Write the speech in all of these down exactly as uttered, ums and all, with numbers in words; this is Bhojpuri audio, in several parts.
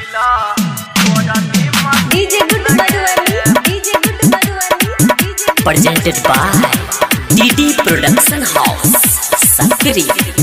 DJ Guddu Madhubani DJ Guddu Madhubani DJ presented by D D Production House Sakri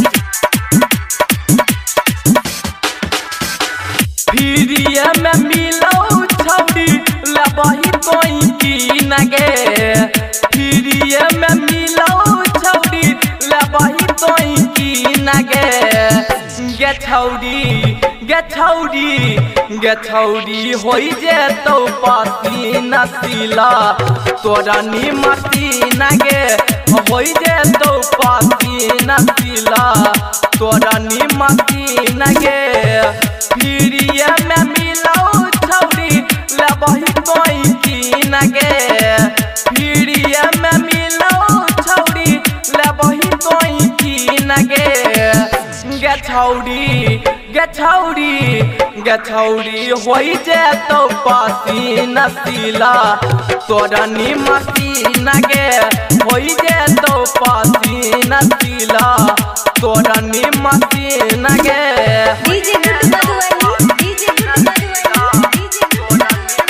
फिरिया में मिलो छौड़ी लबही कोई की नगे फिरिया में मिलो छौड़ी लबही कोई की नगे गे छौड़ी गे छौड़ी गे छौड़ी होई जे तो पासी नसीला तोरा निमती नगे होई जे तो पासी नसीला तोरा निमती नगे फिरिया में मिलो छौड़ी लबही कोई की नगे फिरिया में मिलो छौड़ी लबही कोई की नगे गे छौड़ी गे छौड़ी गे छौड़ी होई जे तो पासी नसीला तोरा निमती नगे होई जे तो पासी नसीला तोरा निमती नगे DJ Guddu Madhubani DJ Guddu Madhubani DJ Guddu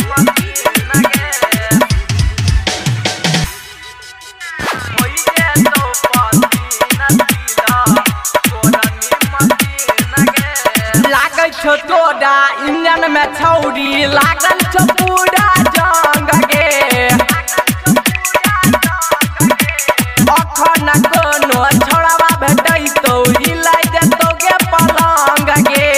लागल छो तोरा इंजन में छौड़ी लागल छो पूरा जंग गे अखन कोनो छोड़वा भेटै तो हिलाई देतो गे पलंग गे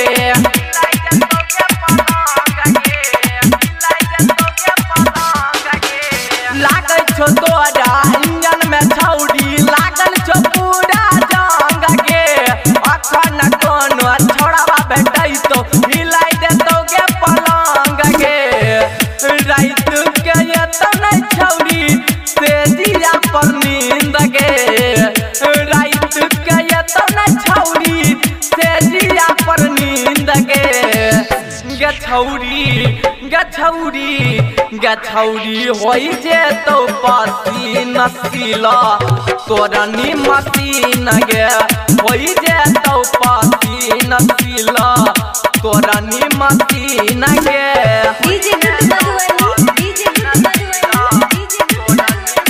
लागल छो तोरा इंजन में छौड़ी लागल छो पूरा जंग गे अखन कोनो छोड़वा भेटै तो हिलाई देतो गे पलंग गे रात के एतने छौड़ी से जिया पर नींद गे रात के एतने छौड़ी से जिया पर नींद गे गे छौड़ी गे छौड़ी गे छौड़ी होई जे तो पासी नसीला तोरा निमती नगे होई जे तो पासी नसीला तोरा निमती नगे DJ Guddu Madhubani DJ Guddu Madhubani DJ Guddu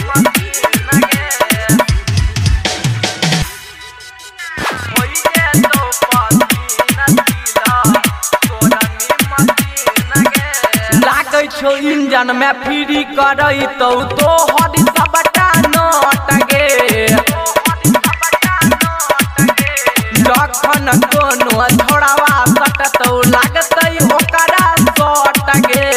लागै छौ इंजन में फ्री करई तो तो हरी सबटा नट गे जखन कोनो छोड़वा सटतौ लागतै ओकरा सट गे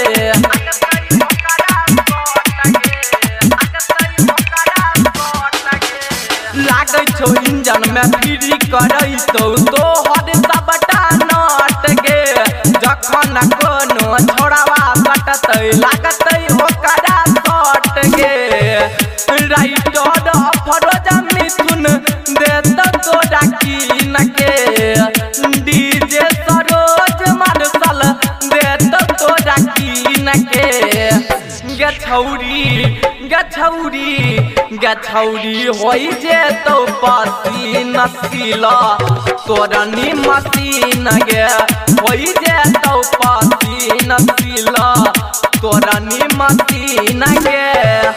लागै छौ इंजन में फ्री करई तो तो हरी सबटा नट गे जखन कोनो छोड़वा सटतै लागतै ओकरा सट गे राइटर फरोज मिथुन देत तोरा कीन के डीजे सरोज मार्शल देत तोरा कीन के गे छौड़ी गे छौड़ी गे छौड़ी होई जे तो पासी नसीला तोरा निमती नगे होई जे तो पासी नसीला तोरा निमती नगे।